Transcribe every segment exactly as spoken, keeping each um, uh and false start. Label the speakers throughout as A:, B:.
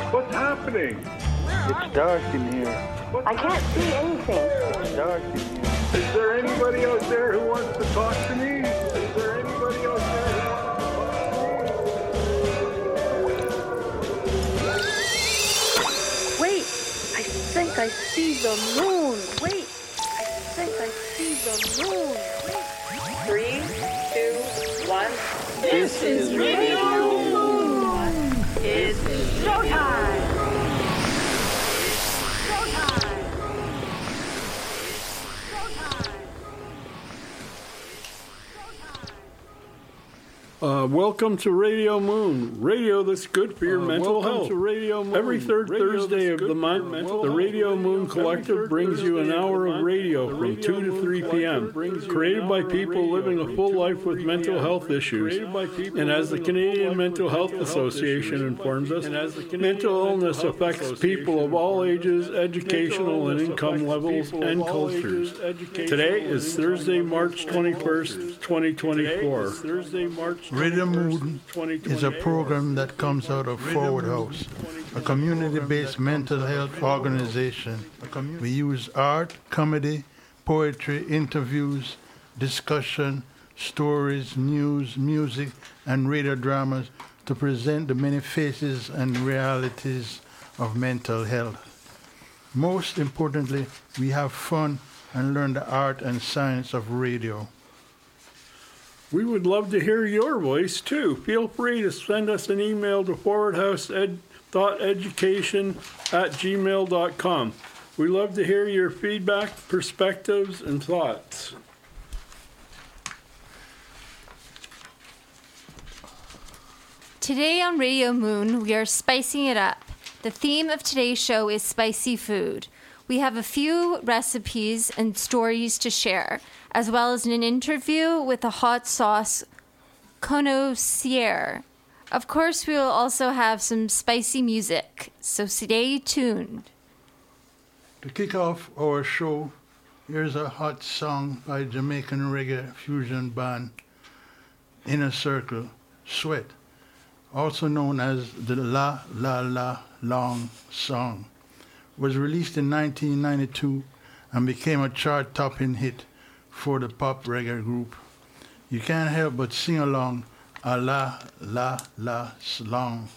A: What's happening?
B: It's dark in here.
C: I can't see anything.
B: It's dark in here.
A: Is there anybody out there who wants to talk to me? Is there anybody out there who wants to talk to me?
C: Wait, I think I see the moon. Wait, I think I see the moon. Wait.
D: Three, two, one.
B: This is Radio Moon.
C: It's showtime.
E: Uh, welcome to Radio Moon, radio that's good for your uh, mental health. To Radio Moon. Every third radio Thursday of the month, the Radio Moon Collective brings you an hour of radio from two to three p.m., created by people living a full life with mental health issues. And as the Canadian Mental Health Association informs us, mental illness affects people of all ages, educational and income levels, and cultures. Today is Thursday, March twenty-first, twenty twenty-four. Thursday, March
F: Radio Moon is a program that comes out of Forward House, a community-based mental health organization. We use art, comedy, poetry, interviews, discussion, stories, news, music, and radio dramas to present the many faces and realities of mental health. Most importantly, we have fun and learn the art and science of radio.
E: We would love to hear your voice, too. Feel free to send us an email to forwardhouse.education at gmail dot com. We love to hear your feedback, perspectives, and thoughts.
G: Today on Radio Moon, we are spicing it up. The theme of today's show is spicy food. We have a few recipes and stories to share, as well as an interview with a hot sauce connoisseur. Of course, we will also have some spicy music, so stay tuned.
F: To kick off our show, here's a hot song by Jamaican reggae fusion band Inner Circle, Sweat, also known as the La La La Long Song. Was released in nineteen ninety-two and became a chart-topping hit for the pop reggae group. You can't help but sing along a La La La Long.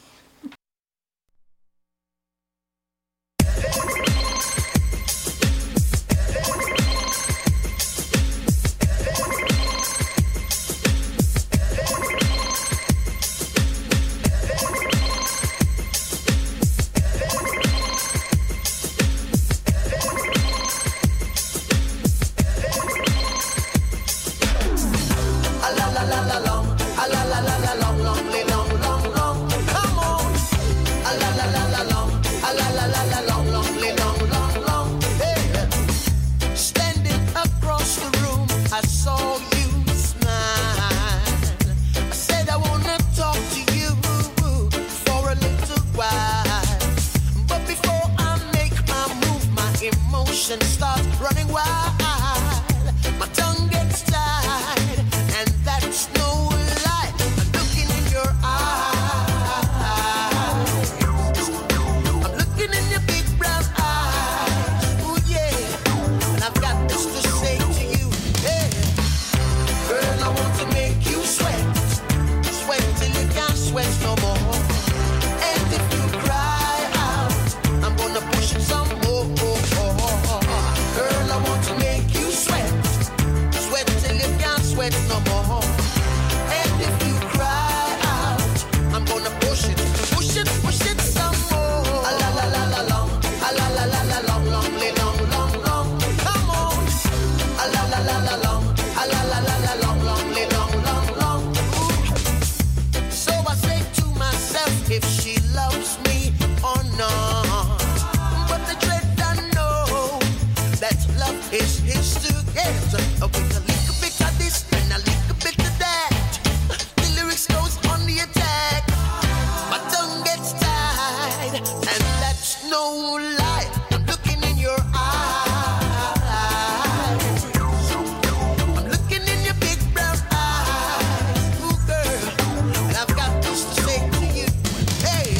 H: Hey!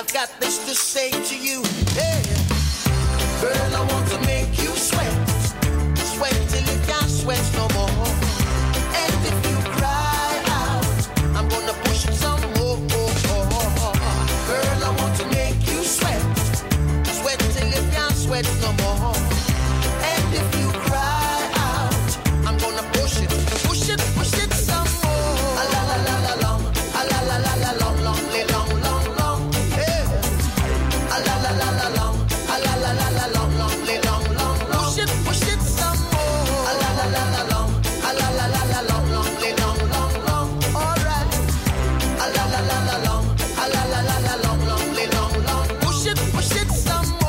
H: I've got this to say to you. Hey, girl, I want to make you sweat, sweat till you can't sweat no more. And if you cry out, I'm gonna push it some more. Girl, I want to make you sweat, sweat till you can't sweat no more. And if you cry out, I'm gonna push it, push it, push it some more. A la la la la long, a la la la la long, long, long, long, long. Hey, a la la la la long, a la la la la long, long, long, long, long. Push it, push it some more. A la la la la long, a la la la la long, long, long, long, long. All right. A la la la la long, a la la la la long, long, long, long. Push it, push it some more.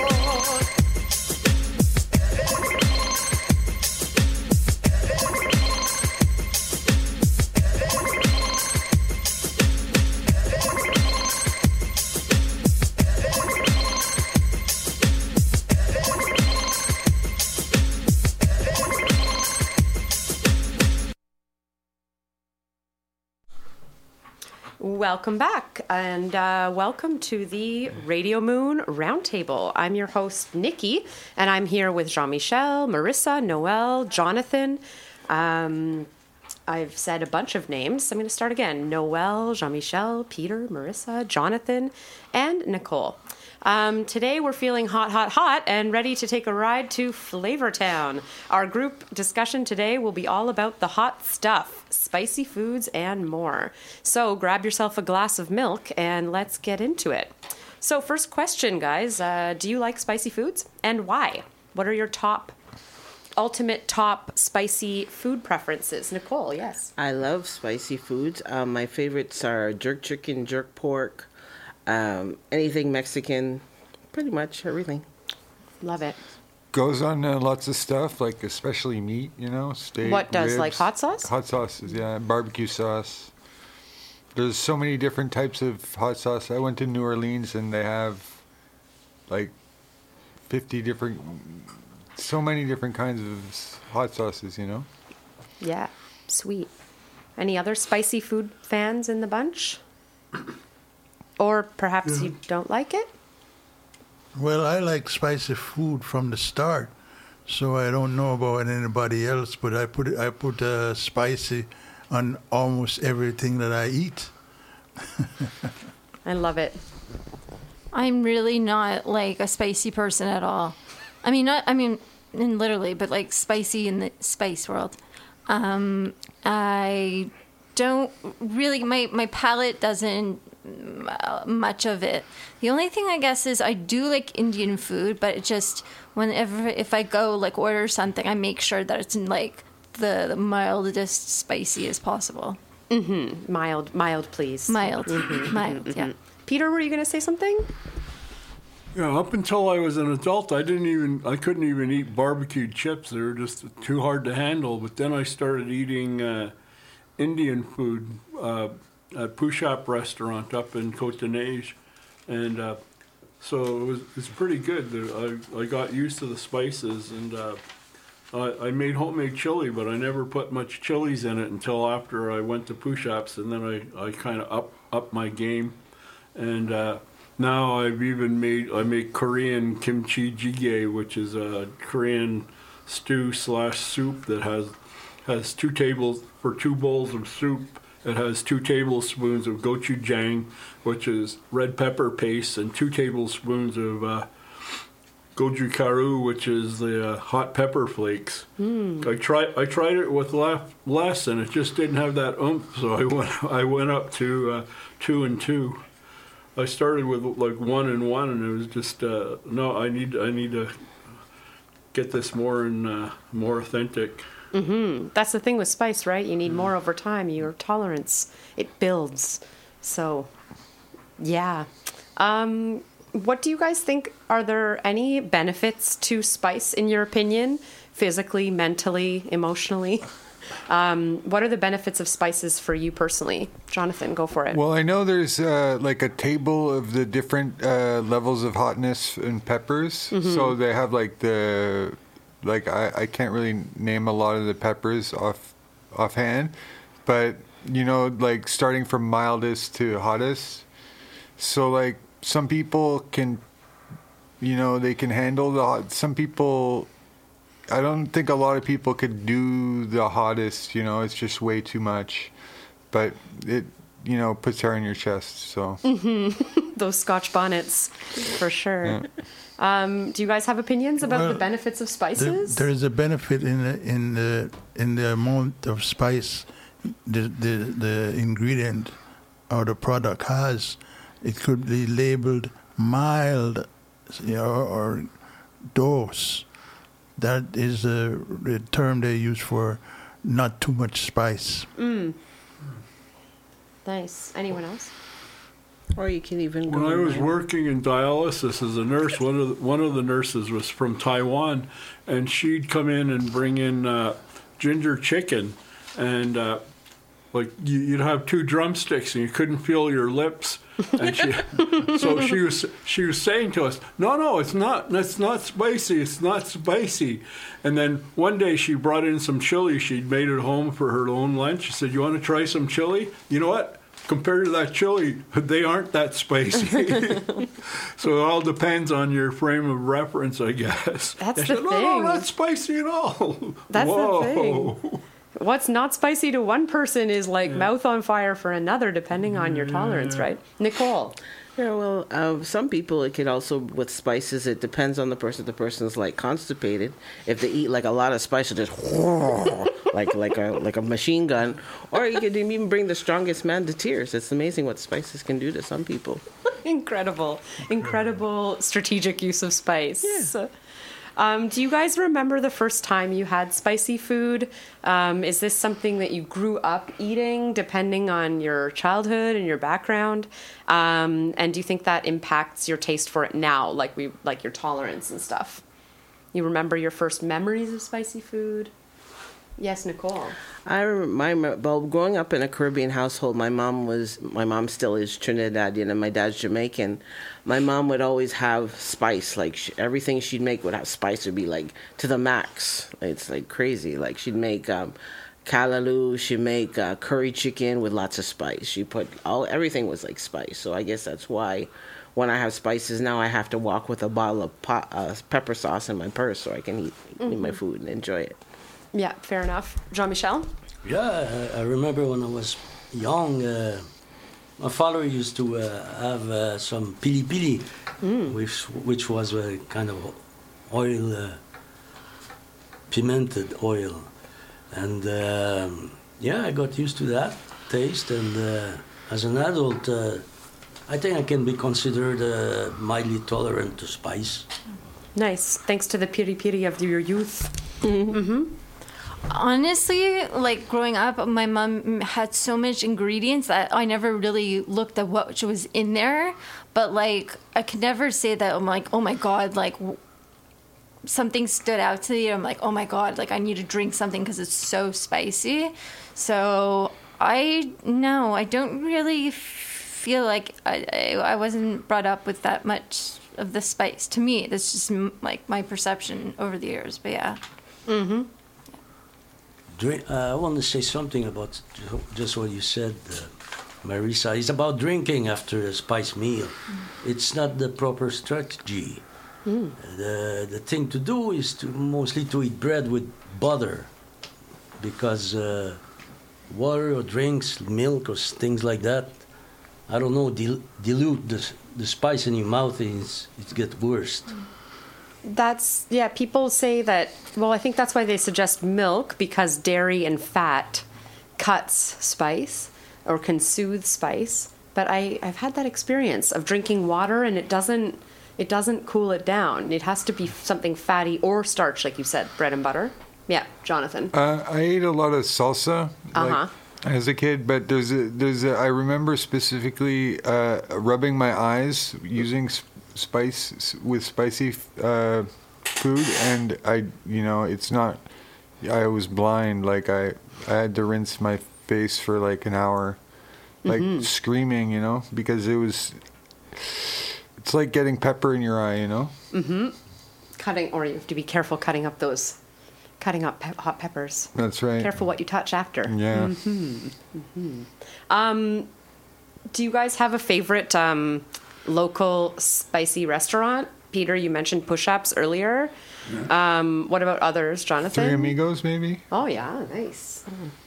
I: Welcome back, and uh, welcome to the Radio Moon Roundtable. I'm your host, Nikki, and I'm here with Jean-Michel, Marissa, Noel, Jonathan. Um, I've said a bunch of names. I'm going to start again. Noel, Jean-Michel, Peter, Marissa, Jonathan, and Nicole. Um, today we're feeling hot, hot, hot and ready to take a ride to Flavortown. Our group discussion today will be all about the hot stuff, spicy foods, and more. So grab yourself a glass of milk and let's get into it. So first question, guys. Uh, do you like spicy foods, and why? What are your top, ultimate top spicy food preferences? Nicole, yes.
J: I love spicy foods. Um, my favorites are jerk chicken, jerk pork, Um, anything Mexican, pretty much everything.
I: Love it.
K: Goes on uh, lots of stuff, like especially meat, you know, steak.
I: What does,
K: ribs,
I: like hot sauce?
K: Hot sauces, yeah, barbecue sauce. There's so many different types of hot sauce. I went to New Orleans and they have like fifty different, so many different kinds of hot sauces, you know?
I: Yeah, sweet. Any other spicy food fans in the bunch? Or perhaps
F: Yeah.
I: you don't like it?
F: Well, I like spicy food from the start, so I don't know about anybody else, but I put I put uh, spicy on almost everything that I eat.
I: I love it.
G: I'm really not like a spicy person at all. I mean, not, I mean, and literally, but like spicy in the spice world. Um, I don't really, my, my palate doesn't uh, much of it. The only thing I guess is I do like Indian food, but it just, whenever, if I go like order something, I make sure that it's in like the, the mildest spicy as possible.
I: Mm-hmm. Mild, mild, please.
G: Mild,
I: Mm-hmm.
G: mild, yeah.
I: Peter, were you going to say something?
E: Yeah, up until I was an adult, I didn't even, I couldn't even eat barbecued chips. They were just too hard to handle. But then I started eating uh, Indian food uh, at Pushap restaurant up in Cotoneige, and uh, so it was it's pretty good. I I got used to the spices, and uh, I, I made homemade chili, but I never put much chilies in it until after I went to Pushap's, and then I, I kind of up up my game, and. Uh, Now I've even made, I make Korean kimchi jjigae, which is a Korean stew slash soup that has has two tables, for two bowls of soup, it has two tablespoons of gochujang, which is red pepper paste, and two tablespoons of uh, gochugaru, which is the uh, hot pepper flakes.
I: Mm.
E: I tried I tried it with less, less and it just didn't have that oomph, so I went, I went up to uh, two and two. I started with like one and one, and it was just uh, no. I need I need to get this more and uh, more authentic.
I: Mm-hmm. That's the thing with spice, right? You need more over time. Your tolerance, it builds. So, yeah. Um, what do you guys think? Are there any benefits to spice, in your opinion, physically, mentally, emotionally? Um, what are the benefits of spices for you personally? Jonathan, go for it.
K: Well, I know there's uh, like a table of the different uh, levels of hotness in peppers.
I: Mm-hmm.
K: So they have like the, like I, I can't really name a lot of the peppers off offhand, but you know, like starting from mildest to hottest. So like some people can, you know, they can handle the hot. Some people, I don't think a lot of people could do the hottest, you know, it's just way too much. But it, you know, puts hair on your chest, so.
I: Mm-hmm. Those Scotch bonnets, for sure. Yeah. Um, do you guys have opinions about well, the benefits of spices?
F: There, there is a benefit in the, in the in the amount of spice the, the the ingredient or the product has. It could be labeled mild, you know, or dose. That is a, a term they use for not too much spice.
I: Mm. Nice. Anyone else?
J: Or you can even go
E: when I was there. working in dialysis as a nurse, one of the, one of the nurses was from Taiwan, and she'd come in and bring in uh, ginger chicken, and uh, like you, you'd have two drumsticks and you couldn't feel your lips, and she, so she was she was saying to us, "No, no, it's not. It's not spicy. It's not spicy." And then one day she brought in some chili she'd made at home for her own lunch. She said, "You want to try some chili? You know what? Compared to that chili, they aren't that spicy." So it all depends on your frame of reference, I guess.
I: That's
E: I
I: the
E: said, no,
I: thing.
E: No, not spicy at all.
I: That's
E: Whoa.
I: the thing. What's not spicy to one person is like yeah. mouth on fire for another, depending on your tolerance,
E: yeah.
I: right? Nicole?
J: Yeah, well, uh, some people, it could also, with spices, it depends on the person. The person's like constipated. If they eat like a lot of spice, it'll just like like a like a machine gun. Or you could even bring the strongest man to tears. It's amazing what spices can do to some people.
I: Incredible, incredible strategic use of spice.
J: Yeah.
I: Um, do you guys remember the first time you had spicy food? Um, is this something that you grew up eating, depending on your childhood and your background? Um, and do you think that impacts your taste for it now, like we like your tolerance and stuff? You remember your first memories of spicy food? Yes, Nicole.
J: I remember, well, growing up in a Caribbean household, my mom was, my mom still is Trinidadian and my dad's Jamaican. My mom would always have spice, like she, everything she'd make would have spice, would be like to the max. It's like crazy. Like she'd make um, callaloo, she'd make uh, curry chicken with lots of spice. She put all, everything was like spice. So I guess that's why when I have spices now, I have to walk with a bottle of pot, uh, pepper sauce in my purse so I can eat, mm-hmm. eat my food and enjoy it.
I: Yeah, fair enough. Jean-Michel?
L: Yeah, I, I remember when I was young, uh, my father used to uh, have uh, some pili pili, mm. which, which was a kind of oil, uh, pimented oil. And um, yeah, I got used to that taste. And uh, as an adult, uh, I think I can be considered uh, mildly tolerant to spice.
I: Nice. Thanks to the piri piri of your youth. Mm-hmm. Mm-hmm.
G: Honestly, like growing up, my mom had so much ingredients that I never really looked at what was in there. But like, I could never say that I'm like, oh my God, like something stood out to me. I'm like, oh my God, like I need to drink something because it's so spicy. So I, no, I don't really feel like I, I, I wasn't brought up with that much of the spice. To me, that's just like my perception over the years. But yeah.
I: Mm-hmm.
L: Drink, uh, I want to say something about just what you said, uh, Marisa. It's about drinking after a spice meal. Mm. It's not the proper strategy. Mm. The the thing to do is to mostly to eat bread with butter, because uh, water or drinks, milk or things like that, I don't know, dil- dilute the the spice in your mouth, and it's, it gets worse. Mm.
I: That's, yeah, people say that, well, I think that's why they suggest milk, because dairy and fat cuts spice or can soothe spice. But I, I've had that experience of drinking water and it doesn't it doesn't cool it down. It has to be something fatty or starch, like you said, bread and butter. Yeah, Jonathan.
K: Uh, I ate a lot of salsa
I: uh-huh.
K: like, as a kid, but there's a, there's a, I remember specifically uh, rubbing my eyes using sp- spice with spicy uh, food, and I, you know, it's not, I was blind, like I, I had to rinse my face for like an hour, like mm-hmm. screaming, you know, because it was, it's like getting pepper in your eye, you know.
I: Mm-hmm. Cutting, or you have to be careful cutting up those, cutting up pe- hot peppers.
K: That's right.
I: Careful what you touch after.
K: Yeah.
I: Mm-hmm. Mm-hmm. Um, do you guys have a favorite um, local spicy restaurant. Peter, you mentioned Push-Ups earlier.
K: Yeah.
I: Um, what about others, Jonathan?
K: Three Amigos, maybe?
I: Oh, yeah, nice.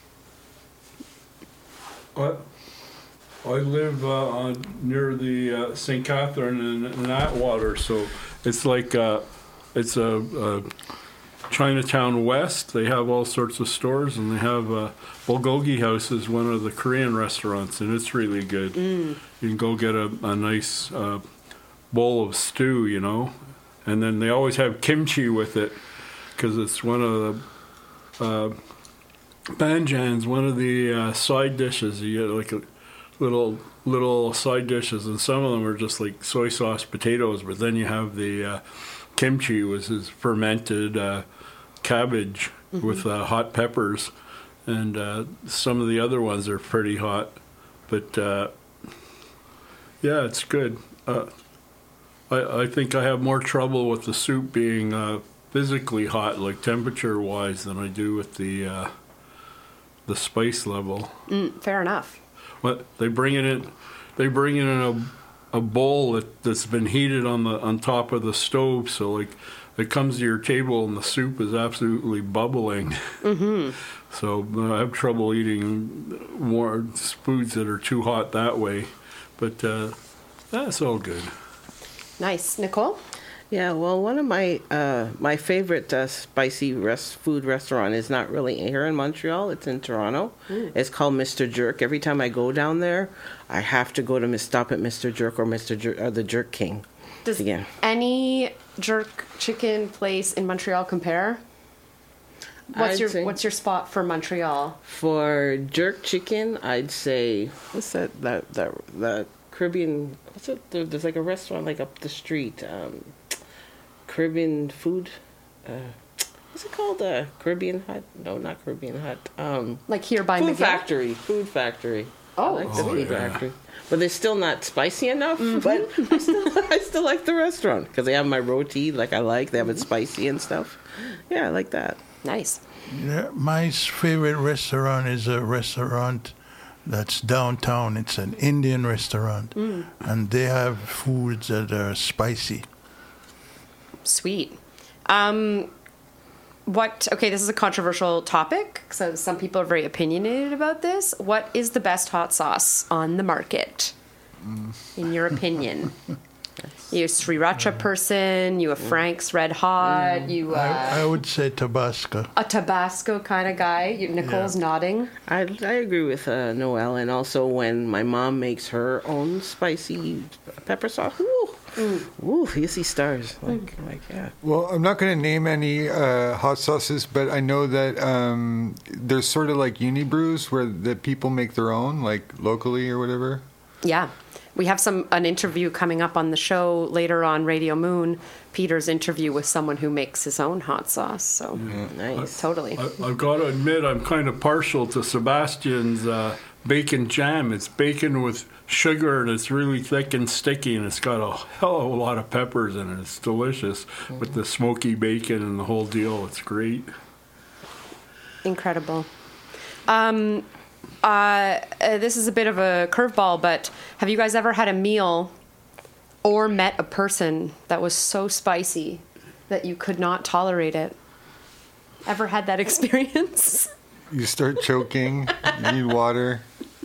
E: I, I live uh, on, near the uh, Saint Catherine and, and Atwater, so it's like uh, it's a, a Chinatown West. They have all sorts of stores, and they have uh, Bulgogi House is one of the Korean restaurants, and it's really good.
I: Mm.
E: You can go get a, a nice uh, bowl of stew, you know, and then they always have kimchi with it because it's one of the uh, banjan's one of the uh, side dishes. You get like a little little side dishes, and some of them are just like soy sauce potatoes, but then you have the uh, kimchi, which is fermented uh, cabbage mm-hmm. with uh, hot peppers, and uh, some of the other ones are pretty hot, but uh, yeah, it's good. Uh, I, I think I have more trouble with the soup being uh, physically hot, like temperature-wise, than I do with the uh, the spice level.
I: Mm, fair enough.
E: What they bring it in, they bring it in a a bowl that, that's been heated on the on top of the stove, so like it comes to your table and the soup is absolutely bubbling.
I: Mm-hmm.
E: So uh, I have trouble eating more foods that are too hot that way, but uh, that's all good.
I: Nice. Nicole?
J: Yeah, well, one of my uh, my favorite uh, spicy res- food restaurant is not really here in Montreal. It's in Toronto.
I: Mm.
J: It's called Mister Jerk. Every time I go down there, I have to go to stop at Mister Jerk or Mister Jer- or the Jerk King.
I: Does
J: again.
I: any jerk chicken place in Montreal compare? What's
J: I'd
I: your
J: say-
I: What's your spot for Montreal?
J: For jerk chicken, I'd say what's that that that that Caribbean? What's it? There- There's like a restaurant like up the street. Um, Caribbean food. Uh, what's it called? Uh, Caribbean Hut? No, not Caribbean Hut. Um,
I: Like here by
J: Food
I: Miguel?
J: Factory. Food Factory.
I: Oh,
J: I like the
E: Oh,
J: Food
E: yeah.
J: Factory. But they're still not spicy enough. But I still, I still like the restaurant because they have my roti like I like. They have it spicy and stuff. Yeah, I like that.
I: Nice.
F: Yeah, my s- favorite restaurant is a restaurant that's downtown. It's an Indian restaurant,
I: Mm.
F: and they have foods that are spicy.
I: Sweet. Um, what? Okay, this is a controversial topic. So some people are very opinionated about this. What is the best hot sauce on the market, in your opinion? You a Sriracha person? You a Frank's Red Hot? You
F: I,
I: uh,
F: I would say Tabasco.
I: a Tabasco kind of guy? You, Nicole's nodding.
J: I, I agree with uh, Noelle, and also when my mom makes her own spicy pepper sauce, woo, woo, you see stars. Like, like yeah.
K: Well, I'm not going to name any uh, hot sauces, but I know that um, there's sort of like Unibrews where the people make their own, like locally or whatever.
I: Yeah. We have some an interview coming up on the show later on Radio Moon. Peter's interview with someone who makes his own hot sauce. So
J: nice,
I: totally.
E: I, I've got to admit, I'm kind of partial to Sebastian's uh, bacon jam. It's bacon with sugar, and it's really thick and sticky, and it's got a hell of a lot of peppers in it. It's delicious mm-hmm. with the smoky bacon and the whole deal. It's great.
I: Incredible. Um, uh, uh, this is a bit of a curveball, but have you guys ever had a meal or met a person that was so spicy that you could not tolerate it? Ever had that experience?
K: You start choking, you need water.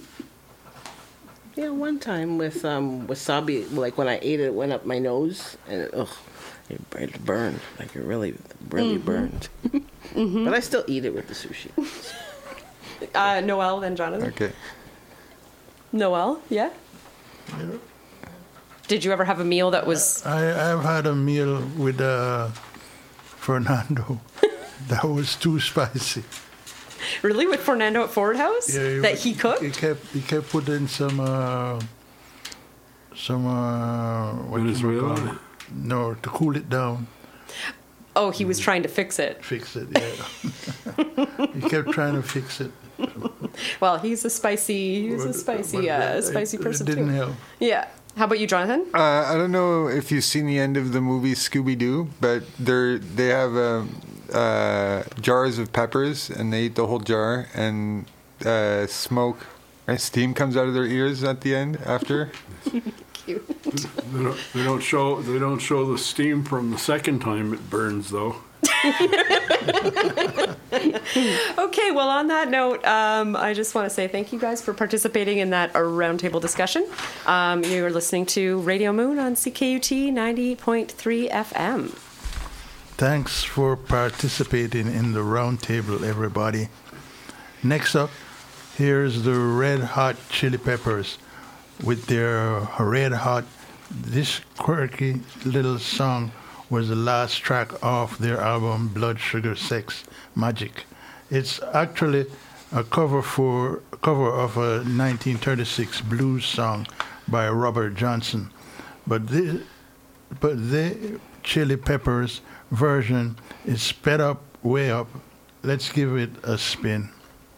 J: Yeah, one time with um, wasabi, like when I ate it, it went up my nose, and it, ugh, it, it burned. Like it really, really
I: Mhm.
J: burned.
I: Mhm.
J: But I still eat it with the sushi.
I: Uh, Noelle, then Jonathan.
K: Okay.
I: Noelle, yeah? Did you ever have a meal that was...
F: I, I've had a meal with uh, Fernando that was too spicy.
I: Really? With Fernando at Forward House?
F: Yeah,
I: that he cooked?
F: He kept he kept putting some uh, some uh, what do you
E: Venezuela?
F: call it? No, to cool it down.
I: Oh, he was trying to fix it.
F: Fix it, yeah. He kept trying to fix it.
I: Well, he's a spicy, he's a spicy, uh, spicy
F: it,
I: person
F: it didn't
I: too.
F: help.
I: Yeah. How about you, Jonathan?
K: Uh, I don't know if you've seen the end of the movie Scooby Doo, but they're they have um, uh, jars of peppers, and they eat the whole jar and uh, smoke And steam comes out of their ears at the end after.
I: Cute.
E: They don't, they don't show. They don't show the steam from the second time it burns, though.
I: Okay, well, on that note, um, I just want to say thank you guys for participating in that uh, roundtable discussion. Um, you're listening to Radio Moon on C K U T ninety point three F M.
F: Thanks for participating in the roundtable, everybody. Next up, here's the Red Hot Chili Peppers with their Red Hot. This quirky little song was the last track off their album Blood Sugar Sex Magic. It's actually a cover for a cover of a nineteen thirty-six blues song by Robert Johnson, but the but the Chili Peppers version is sped up way up. Let's give it a spin.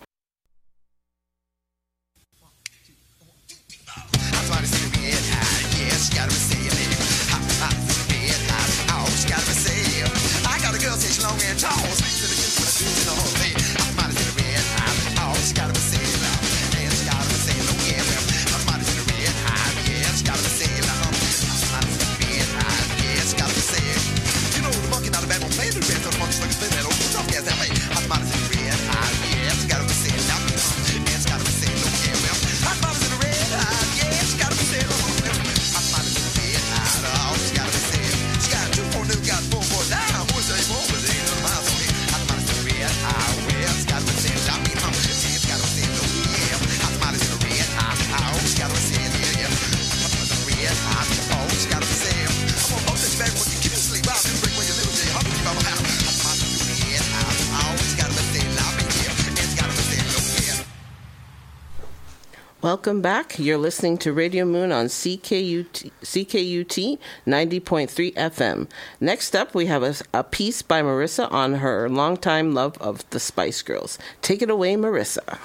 J: Welcome back. You're listening to Radio Moon on C K U T, C K U T ninety point three F M. Next up, we have a, a piece by Marissa on her longtime love of the Spice Girls. Take it away, Marissa.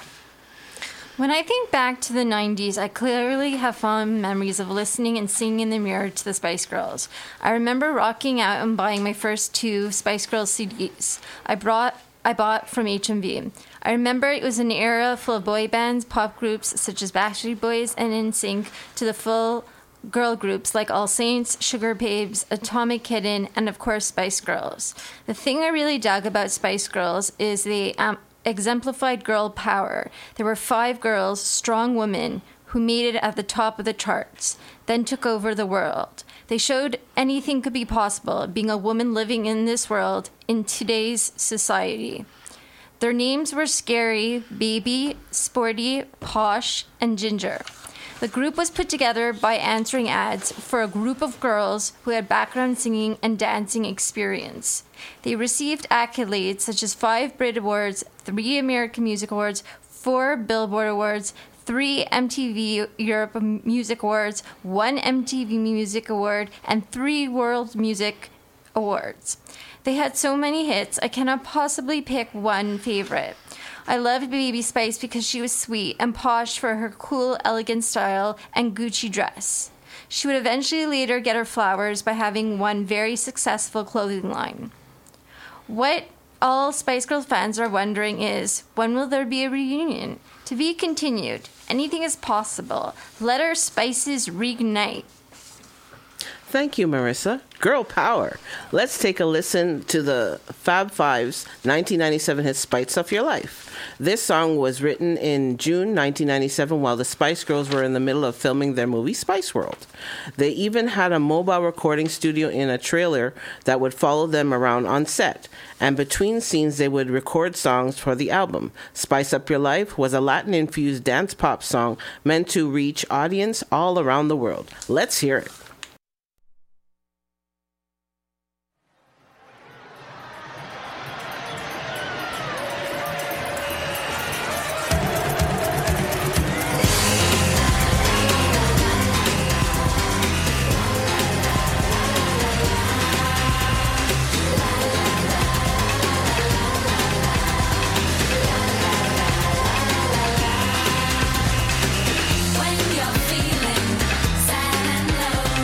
G: When I think back to the nineties, I clearly have fond memories of listening and singing in the mirror to the Spice Girls. I remember rocking out and buying my first two Spice Girls C Ds. I brought I bought from H M V. I remember it was an era full of boy bands, pop groups such as Backstreet Boys and N Sync, to the full girl groups like All Saints, Sugar Babes, Atomic Kitten, and of course Spice Girls. The thing I really dug about Spice Girls is they um, exemplified girl power. There were five girls, strong women, who made it at the top of the charts, then took over the world. They showed anything could be possible, being a woman living in this world in today's society. Their names were Scary, Baby, Sporty, Posh, and Ginger. The group was put together by answering ads for a group of girls who had background singing and dancing experience. They received accolades such as five Brit Awards, three American Music Awards, four Billboard Awards, three M T V Europe Music Awards, one M T V Music Award, and three World Music Awards. They had so many hits, I cannot possibly pick one favorite. I loved Baby Spice because she was sweet and posh for her cool, elegant style and Gucci dress. She would eventually later get her flowers by having one very successful clothing line. What all Spice Girls fans are wondering is, when will there be a reunion? To be continued. Anything is possible. Let our spices reignite.
J: Thank you, Marissa. Girl power. Let's take a listen to the Fab Five's nineteen ninety-seven hit Spice Up Your Life. This song was written in June nineteen ninety-seven while the Spice Girls were in the middle of filming their movie Spice World. They even had a mobile recording studio in a trailer that would follow them around on set. And between scenes, they would record songs for the album. Spice Up Your Life was a Latin-infused dance pop song meant to reach audience all around the world. Let's hear it.
M: When you're feeling sad and low,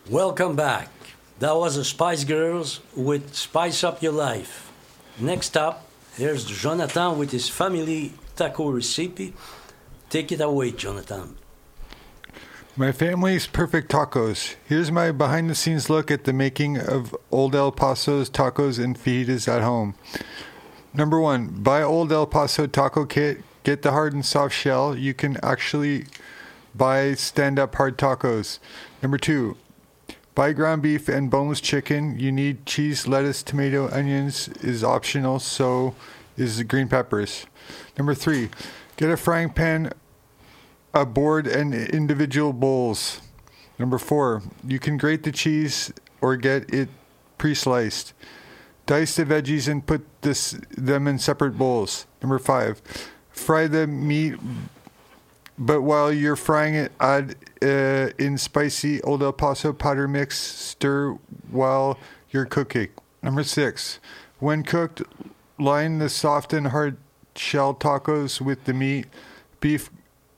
L: Welcome back. That was the Spice Girls with Spice Up Your Life. Next up, here's Jonathan with his family taco recipe. Take it away, Jonathan.
K: My family's perfect tacos. Here's my behind-the-scenes look at the making of Old El Paso's tacos and fajitas at home. Number one, buy Old El Paso taco kit. Get the hard and soft shell. You can actually buy stand-up hard tacos. Number two, buy ground beef and boneless chicken. You need cheese, lettuce, tomato, onions is optional, so is the green peppers. Number three, get a frying pan, a board, and individual bowls. Number four, you can grate the cheese or get it pre-sliced. Dice the veggies and put this them in separate bowls. Number five, fry the meat, but while you're frying it, add uh, in spicy Old El Paso powder mix. Stir while you're cooking. Number six, when cooked, line the soft and hard shell tacos with the meat. Beef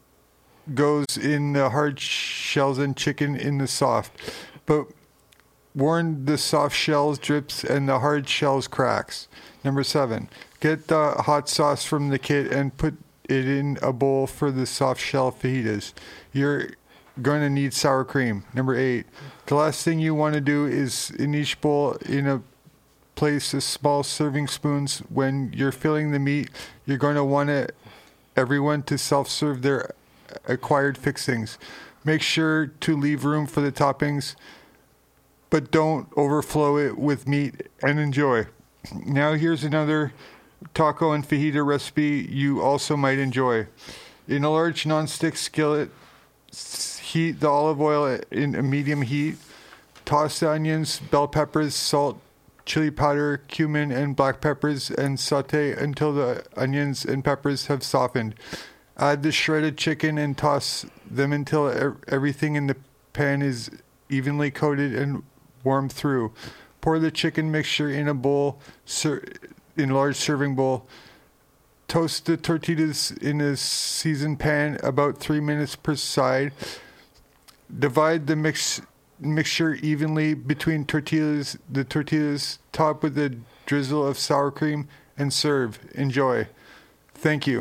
K: goes in the hard shells and chicken in the soft. But warn the soft shells drips and the hard shells cracks. Number seven, get the hot sauce from the kit and put it in a bowl for the soft shell fajitas. You're going to need sour cream. Number eight, the last thing you want to do is in each bowl in a place a small serving spoons. When you're filling the meat, you're going to want to, everyone to self-serve their acquired fixings. Make sure to leave room for the toppings, but don't overflow it with meat, and enjoy. Now here's another taco and fajita recipe you also might enjoy. In a large non-stick skillet, heat the olive oil in a medium heat. Toss the onions, bell peppers, salt, chili powder, cumin, and black peppers, and saute until the onions and peppers have softened. Add the shredded chicken and toss them until everything in the pan is evenly coated and warmed through. Pour the chicken mixture in a bowl, ser- in a large serving bowl. Toast the tortillas in a seasoned pan about three minutes per side. Divide the mix mixture evenly between tortillas. The tortillas, top with a drizzle of sour cream, and serve. Enjoy. Thank you.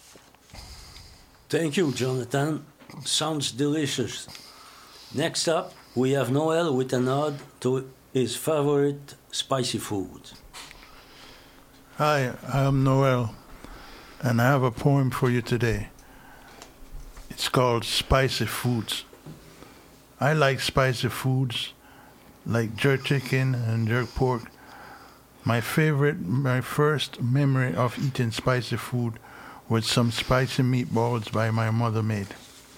L: Thank you, Jonathan. Sounds delicious. Next up, we have Noel with a nod to his favorite spicy food.
F: Hi, I'm Noel, and I have a poem for you today. It's called Spicy Foods. I like spicy foods like jerk chicken and jerk pork. My favorite, my first memory of eating spicy food was some spicy meatballs by my mother made.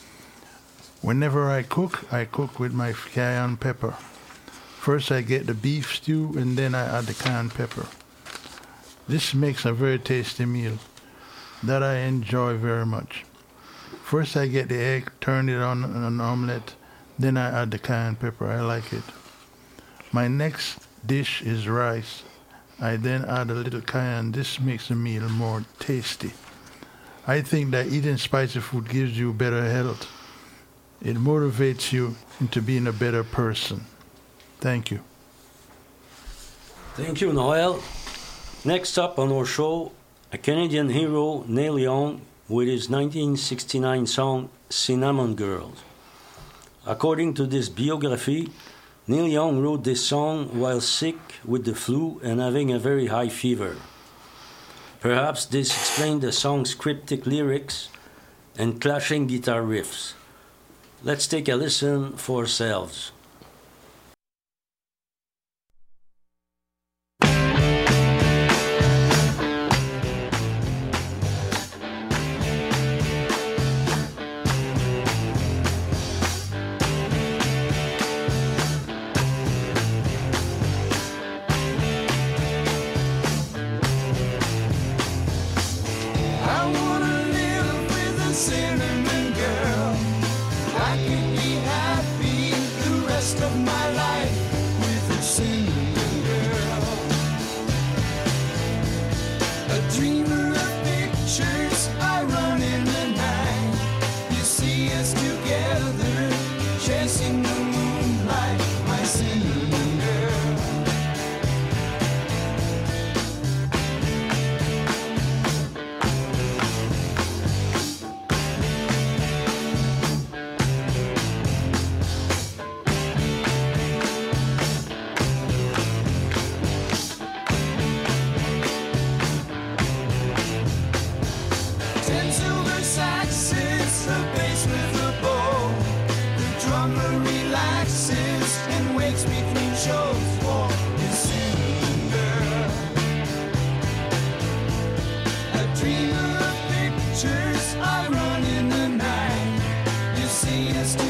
F: Whenever I cook, I cook with my cayenne pepper. First I get the beef stew and then I add the cayenne pepper. This makes a very tasty meal that I enjoy very much. First I get the egg, turn it on an omelette, then I add the cayenne pepper. I like it. My next dish is rice. I then add a little cayenne. This makes the meal more tasty. I think that eating spicy food gives you better health. It motivates you into being a better person. Thank you.
L: Thank you, Noel. Next up on our show, a Canadian hero, Neil Young, with his nineteen sixty-nine song, Cinnamon Girls. According to this biography, Neil Young wrote this song while sick with the flu and having a very high fever. Perhaps this explained the song's cryptic lyrics and clashing guitar riffs. Let's take a listen for ourselves.
H: Chasing the moonlight.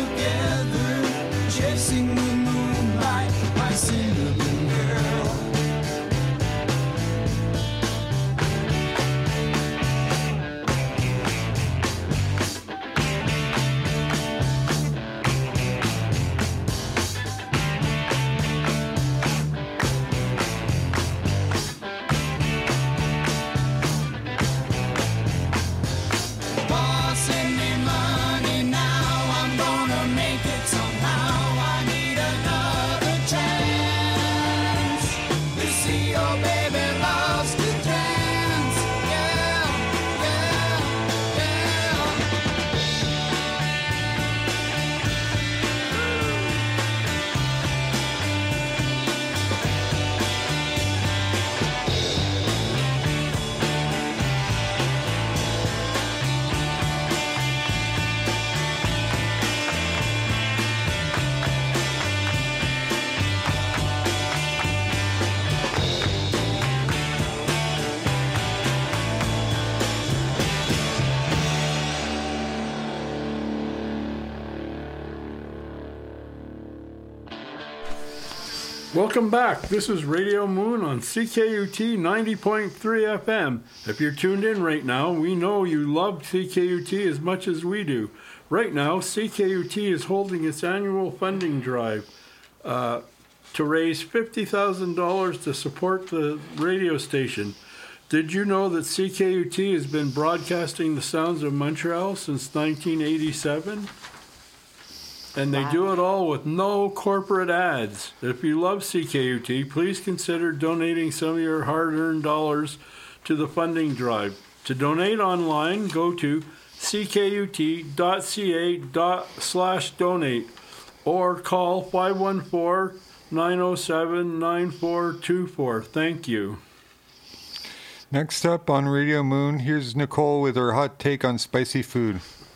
H: together, chasing the moonlight, my cinnamon girl. Boss, send me money now. I'm gonna make it somehow. I need another chance to see your baby loves to dance. Yeah, yeah, yeah.
E: Welcome back. This is Radio Moon on C K U T ninety point three F M. If you're tuned in right now, we know you love C K U T as much as we do. Right now, C K U T is holding its annual funding drive uh, to raise fifty thousand dollars to support the radio station. Did you know that C K U T has been broadcasting the sounds of Montreal since nineteen eighty-seven? And they do it all with no corporate ads. If you love C K U T, please consider donating some of your hard-earned dollars to the funding drive. To donate online, go to ckut.ca slash donate or call five one four, nine oh seven, nine four two four. Thank you.
K: Next up on Radio Moon, here's Nicole with her hot take on spicy food.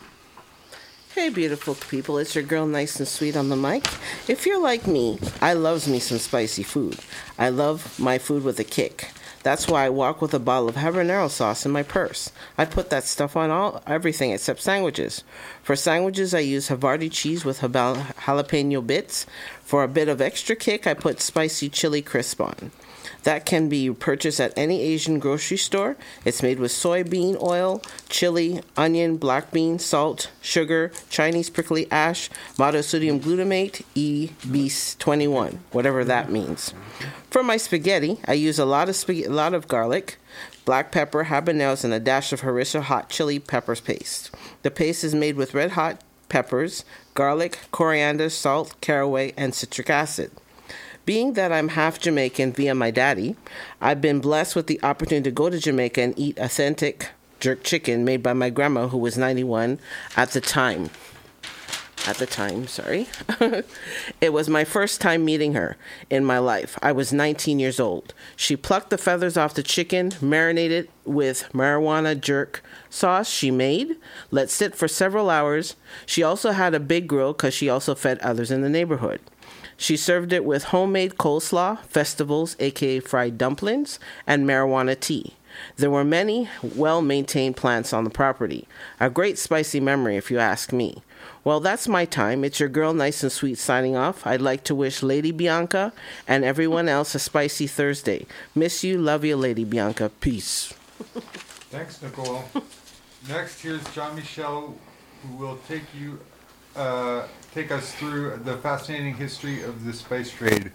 J: Hey, beautiful people, it's your girl Nice and Sweet on the mic. If you're like me, I loves me some spicy food. I love my food with a kick. That's why I walk with a bottle of habanero sauce in my purse. I put that stuff on all everything except sandwiches. For sandwiches, I use Havarti cheese with jalapeno bits. For a bit of extra kick, I put spicy chili crisp on. That can be purchased at any Asian grocery store. It's made with soybean oil, chili, onion, black bean, salt, sugar, Chinese prickly ash, monosodium glutamate, E B twenty-one, whatever that means. For my spaghetti, I use a lot of spag- a lot of garlic, black pepper, habaneros, and a dash of harissa hot chili peppers paste. The paste is made with red hot peppers, garlic, coriander, salt, caraway, and citric acid. Being that I'm half Jamaican via my daddy, I've been blessed with the opportunity to go to Jamaica and eat authentic jerk chicken made by my grandma, who was ninety-one at the time. At the time, sorry. It was my first time meeting her in my life. I was nineteen years old. She plucked the feathers off the chicken, marinated with marijuana jerk sauce she made, let sit for several hours. She also had a big grill because she also fed others in the neighborhood. She served it with homemade coleslaw, festivals, aka fried dumplings, and marijuana tea. There were many well-maintained plants on the property. A great spicy memory, if you ask me. Well, that's my time. It's your girl Nice and Sweet signing off. I'd like to wish Lady Bianca and everyone else a spicy Thursday. Miss you, love you, Lady Bianca. Peace.
K: Thanks, Nicole. Next, here's John Michel, who will take you... Uh, take us through the fascinating history of the spice trade.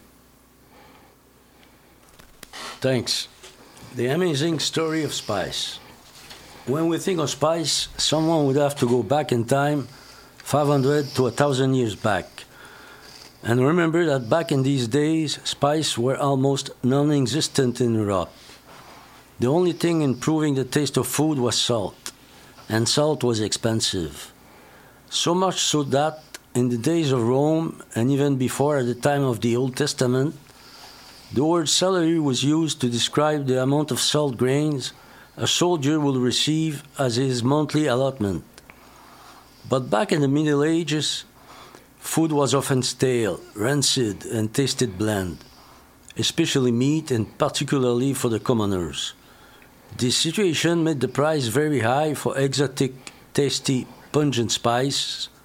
L: Thanks. The amazing story of spice. When we think of spice, someone would have to go back in time five hundred to one thousand years back. And remember that back in these days, spice were almost non-existent in Europe. The only thing improving the taste of food was salt, and salt was expensive. So much so that in the days of Rome, and even before at the time of the Old Testament, the word salary was used to describe the amount of salt grains a soldier will receive as his monthly allotment. But back in the Middle Ages, food was often stale, rancid, and tasted bland, especially meat and particularly for the commoners. This situation made the price very high for exotic, tasty, pungent spices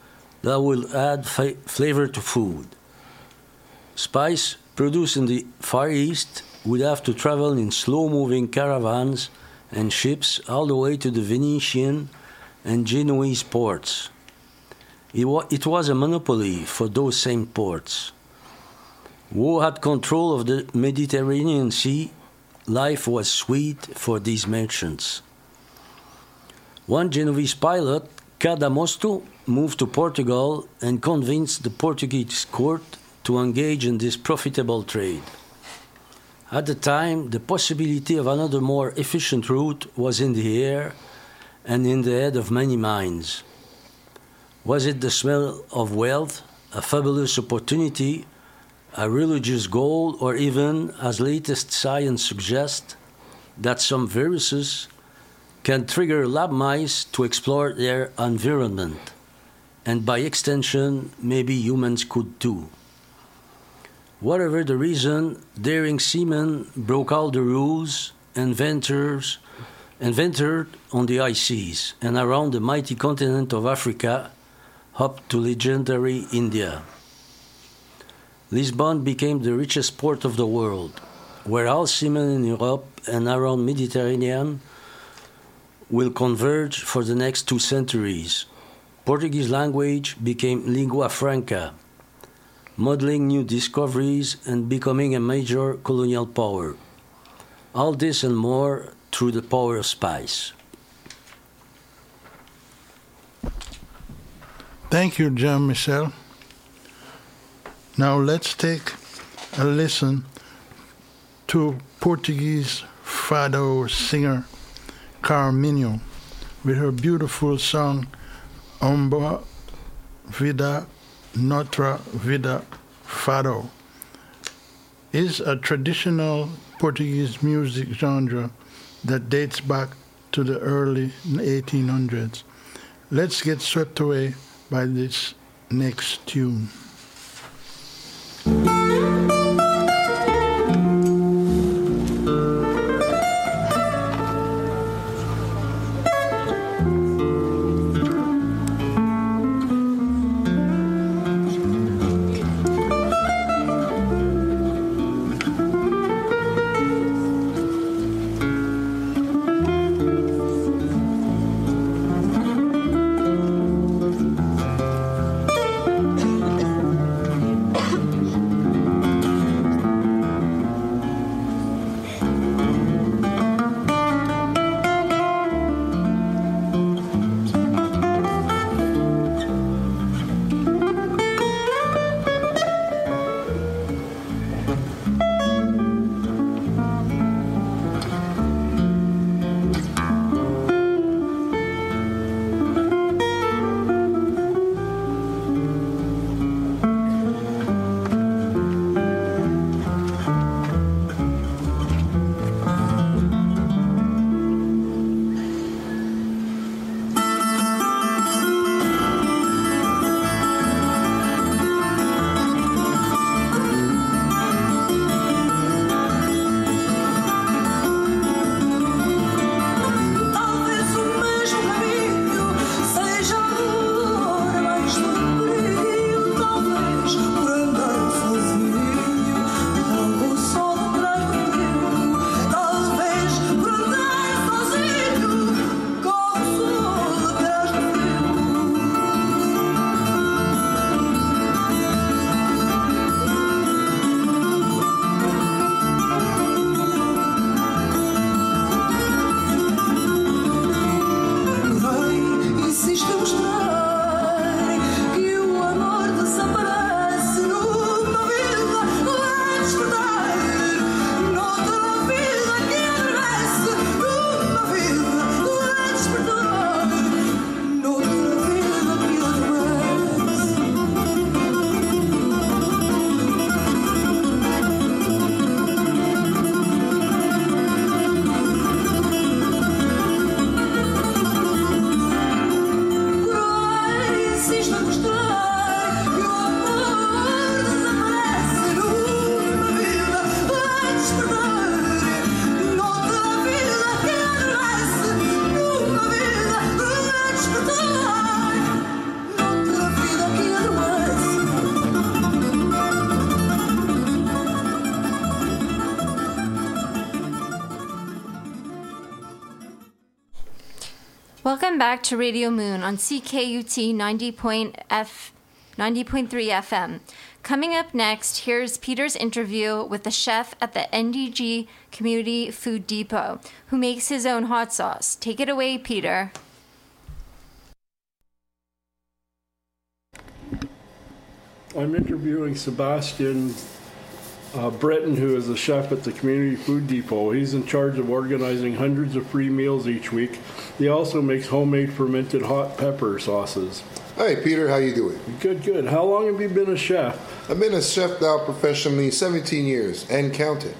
L: that will add fa- flavor to food. Spice produced in the Far East would have to travel in slow-moving caravans and ships all the way to the Venetian and Genoese ports. It, wa- it was a monopoly for those same ports. Who had control of the Mediterranean Sea, life was sweet for these merchants. One Genovese pilot, Cadamosto, moved to Portugal and convinced the Portuguese court to engage in this profitable trade. At the time, the possibility of another more efficient route was in the air and in the head of many minds. Was it the smell of wealth, a fabulous opportunity, a religious goal, or even, as latest science suggests, that some viruses can trigger lab mice to explore their environment, and by extension, maybe humans could too. Whatever the reason, daring seamen broke all the rules, inventors, invented on the high seas and around the mighty continent of Africa, up to legendary India. Lisbon became the richest port of the world, where all seamen in Europe and around Mediterranean will converge for the next two centuries. Portuguese language became lingua franca, modeling new discoveries and becoming a major colonial power. All this and more through the power of spice.
F: Thank you, Jean-Michel. Now let's take a listen to Portuguese fado singer Carminho with her beautiful song Uma Vida Noutra Vida Fado. Is a traditional Portuguese music genre that dates back to the early eighteen hundreds. Let's get swept away by this next tune.
G: Welcome back to Radio Moon on C K U T ninety point three F M. Coming up next, here's Peter's interview with the chef at the N D G Community Food Depot, who makes his own hot sauce. Take it away, Peter.
E: I'm interviewing Sebastian uh, Breton, who is the chef at the Community Food Depot. He's in charge of organizing hundreds of free meals each week. He also makes homemade fermented hot pepper sauces.
M: Hi, Peter. How you doing?
E: Good, good. How long have you been a chef?
M: I've been a chef now professionally seventeen years and counting.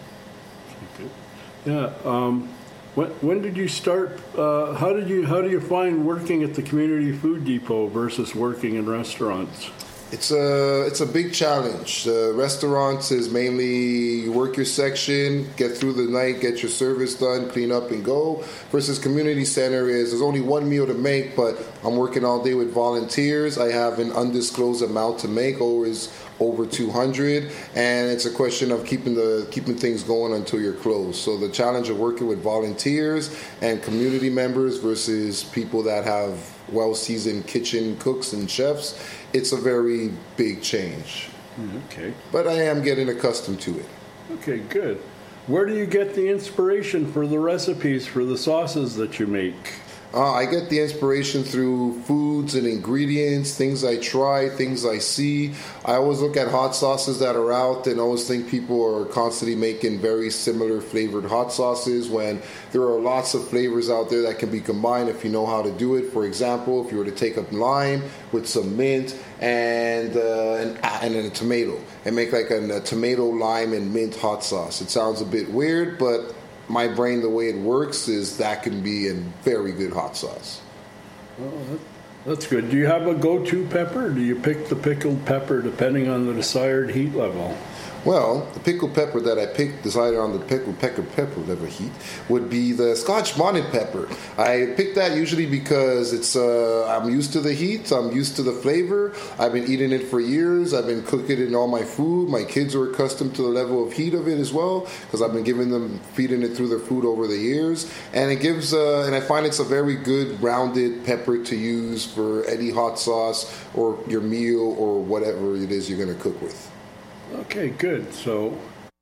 E: Yeah. Um, when, when did you start? Uh, how did you? How do you find working at the Community Food Depot versus working in restaurants?
M: It's a it's a big challenge. Uh, restaurants is mainly you work your section, get through the night, get your service done, clean up and go. Versus community center is there's only one meal to make, but I'm working all day with volunteers. I have an undisclosed amount to make, always over two hundred, and it's a question of keeping the keeping things going until you're closed. So the challenge of working with volunteers and community members versus people that have well-seasoned kitchen cooks and chefs, it's a very big change.
E: Okay.
M: But I am getting accustomed to it.
E: Okay, good. Where do you get the inspiration for the recipes for the sauces that you make?
M: Uh, I get the inspiration through foods and ingredients, things I try, things I see. I always look at hot sauces that are out and always think people are constantly making very similar flavored hot sauces when there are lots of flavors out there that can be combined if you know how to do it. For example, if you were to take up lime with some mint and uh, and, and then a tomato and make like a, a tomato, lime, and mint hot sauce. It sounds a bit weird, but my brain, the way it works, is that can be a very good hot sauce.
E: Oh, that's good. Do you have a go-to pepper, or do you pick the pickled pepper depending on the desired heat level?
M: Well, the pickled pepper that I picked, decided on the pickled pepper pepper level heat, would be the Scotch bonnet pepper. I picked that usually because it's uh, I'm used to the heat, I'm used to the flavor. I've been eating it for years. I've been cooking it in all my food. My kids are accustomed to the level of heat of it as well because I've been giving them, feeding it through their food over the years. And it gives, uh, and I find it's a very good rounded pepper to use for any hot sauce or your meal or whatever it is you're going to cook with.
E: Okay, good. So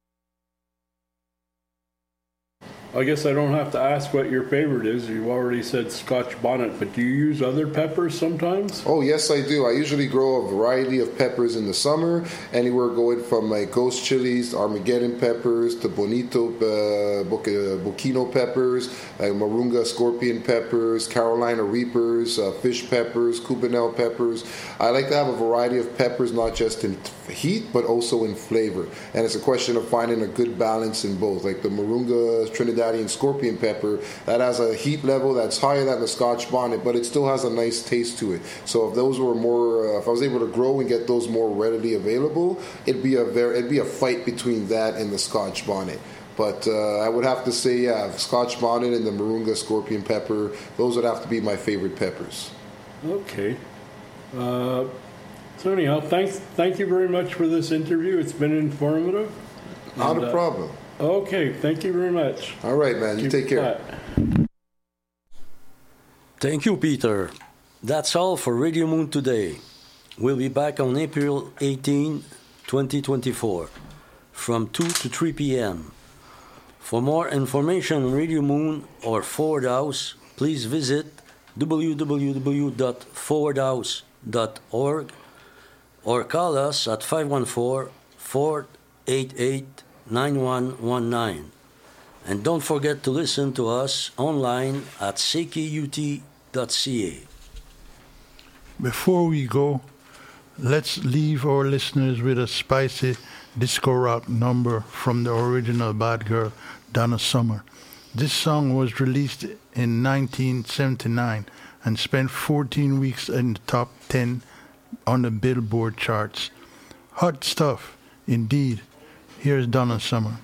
E: I guess I don't have to ask what your favorite is. You've already said Scotch bonnet, but do you use other peppers sometimes?
M: Oh, yes, I do. I usually grow a variety of peppers in the summer, anywhere going from like ghost chilies, Armageddon peppers, to bonito, uh, bocchino peppers, like Marunga scorpion peppers, Carolina reapers, uh, fish peppers, cubanelle peppers. I like to have a variety of peppers, not just in heat, but also in flavor. And it's a question of finding a good balance in both. Like the Marunga Trinidadian scorpion pepper, that has a heat level that's higher than the Scotch bonnet, but it still has a nice taste to it. So if those were more, uh, if I was able to grow and get those more readily available, it'd be a very, it'd be a fight between that and the Scotch bonnet. But uh, I would have to say, yeah, Scotch bonnet and the Marunga scorpion pepper, those would have to be my favorite peppers.
E: Okay. Uh, so anyhow, thanks, thank you very much for this interview. It's been informative.
M: Not
E: and,
M: a problem.
E: Uh, okay, thank you very much.
M: All right, man. You take care.
L: Thank you, Peter. That's all for Radio Moon today. We'll be back on April eighteenth, twenty twenty-four, from two to three p.m. For more information on Radio Moon or Forward House, please visit w w w dot forward house dot org or call us at five one four, four eight eight, nine one one nine. And don't forget to listen to us online at c k u t dot c a.
F: Before we go, let's leave our listeners with a spicy disco rock number from the original Bad Girl, Donna Summer. This song was released in nineteen seventy-nine and spent fourteen weeks in the top ten on the Billboard charts. Hot stuff, indeed. Here's Donna Summer.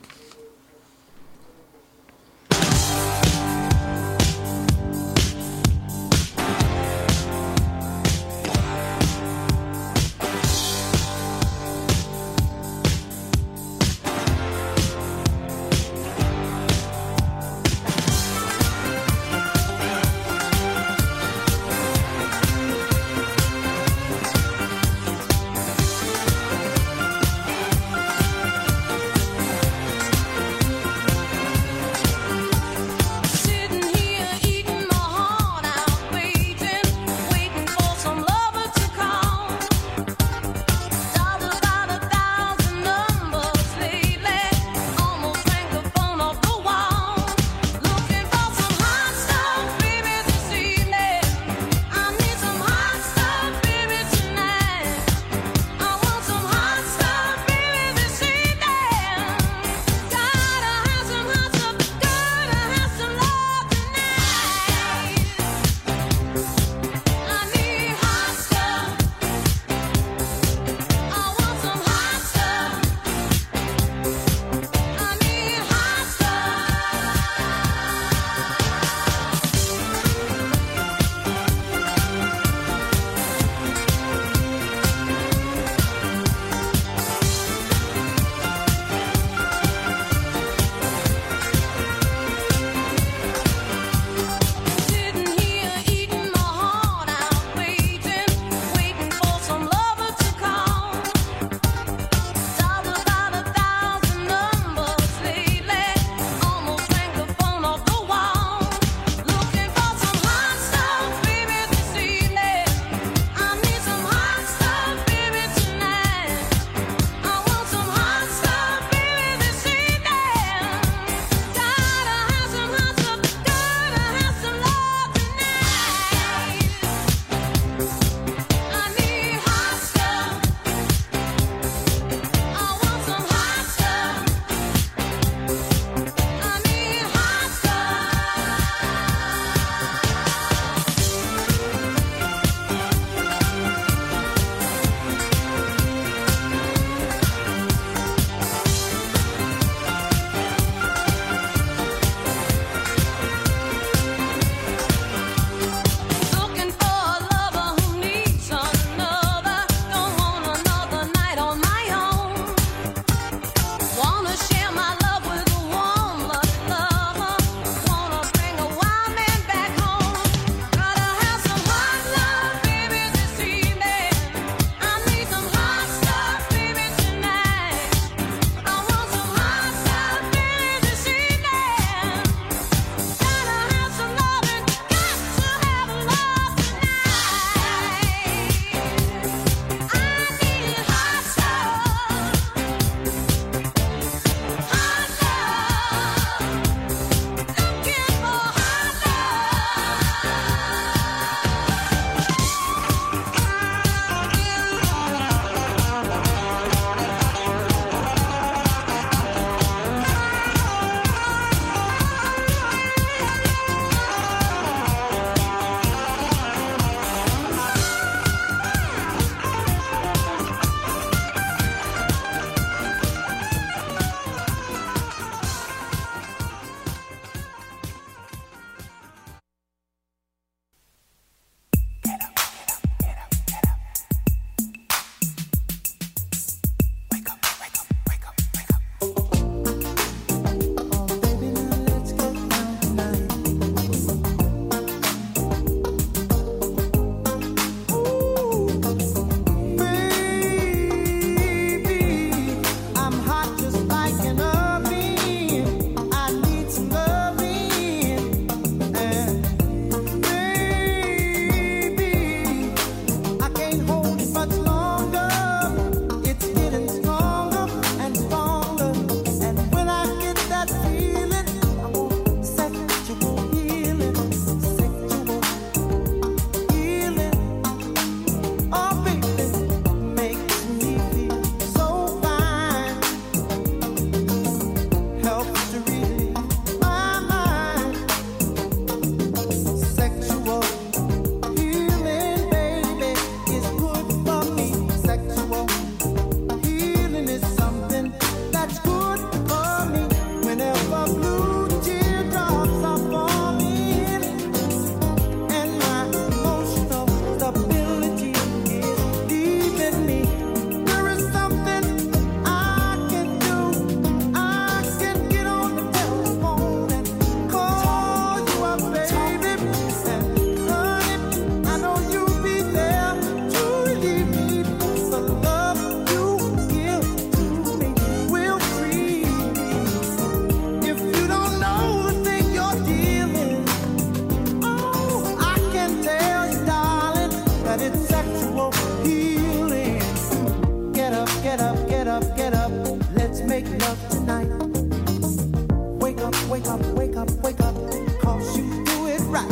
H: Get up, get up, get up. Let's make love tonight. Wake up, wake up, wake up, wake up. Cause you do it right.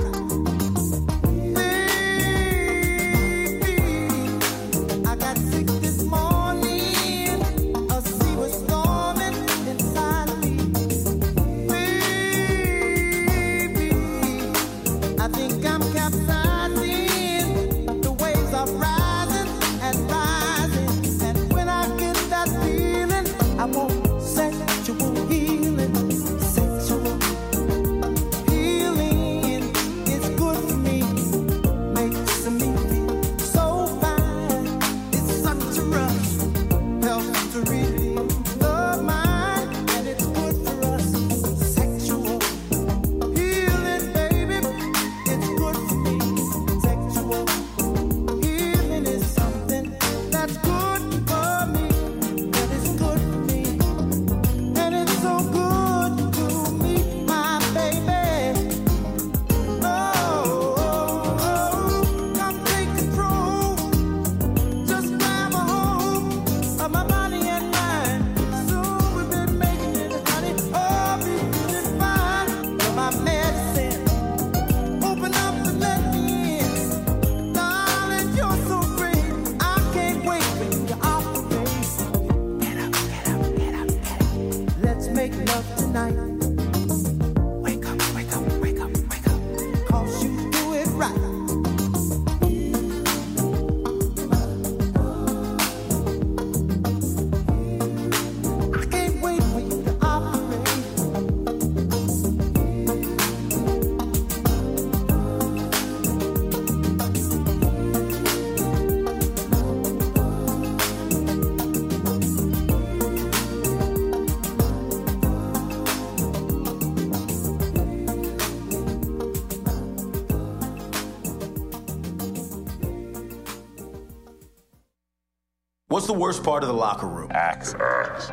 N: What's the worst part of the locker room?
O: Access.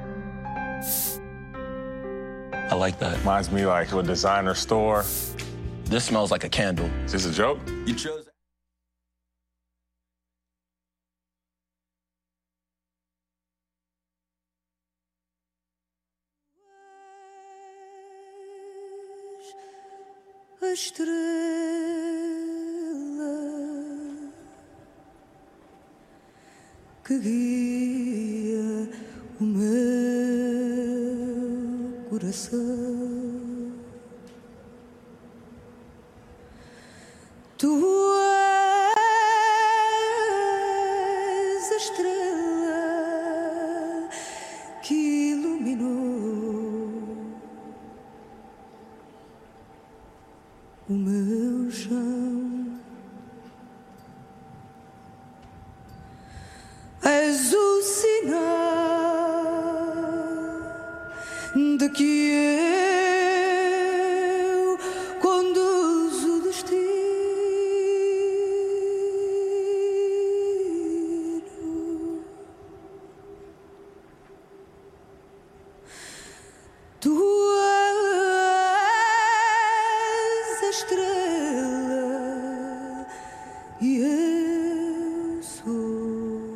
O: I like that. Reminds me like a designer store.
N: This smells like a candle.
O: Is this a joke?
N: You chose.
P: A estrela que guia o meu coração. Tu és a estrela que iluminou o meu chão. És o sinal de que eu conduzo o destino. Tu és a estrela e eu sou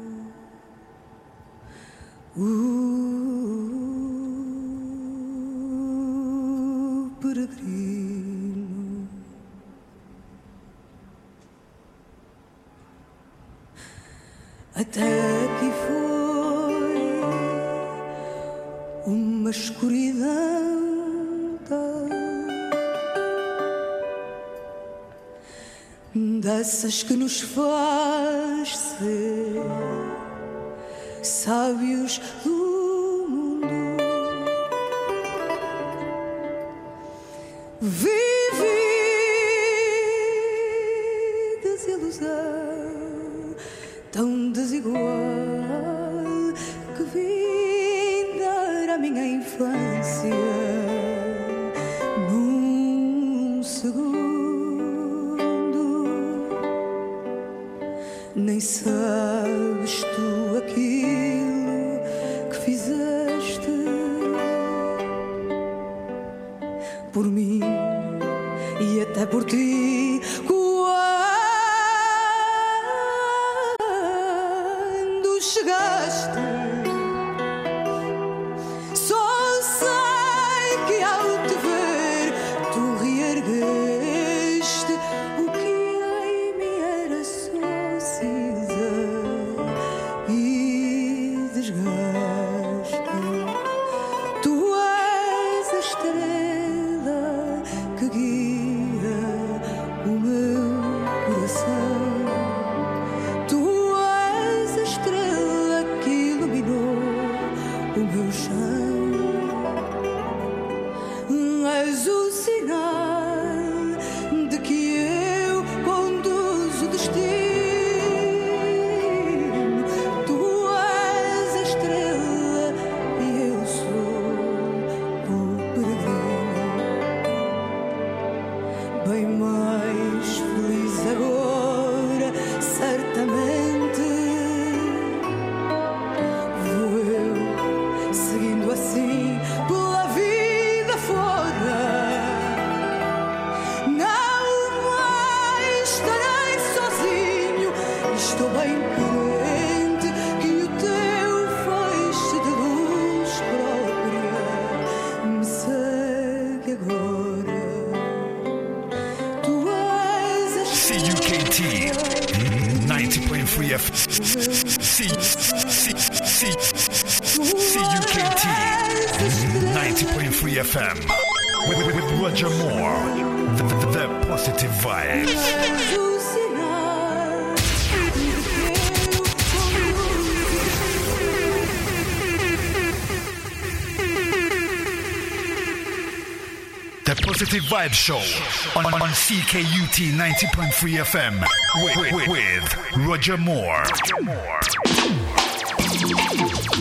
P: o peregrino. Até aqui foi uma escuridão tal, dessas que nos faz ser sábios do mundo. Vivi desilusão tão desigual que vim dar a minha infância num segundo. Nem sabes tu aquilo que fizeste por mim e até por ti. Quando chegaste desgasta. Tu és a estrela que guia o meu coração. Tu és a estrela que iluminou o meu chão. És o sinal de que eu conduzo o destino. Tu és a estrela e eu sou o peregrino. Bem mais feliz agora, certamente. Vou eu seguindo assim pela vida fora. Não mais estarei sozinho. Estou bem crente que o teu feixe de luz própria me segue agora. Tu és a
Q: C U K T ninety point three F C C C C U K T ninety point three F M with, with, with Roger Moore, the, the, the positive vibes.
P: És o sinal de que eu
Q: The Positive Vibes Show on, on C K U T ninety point three F M with, with, with Roger Moore.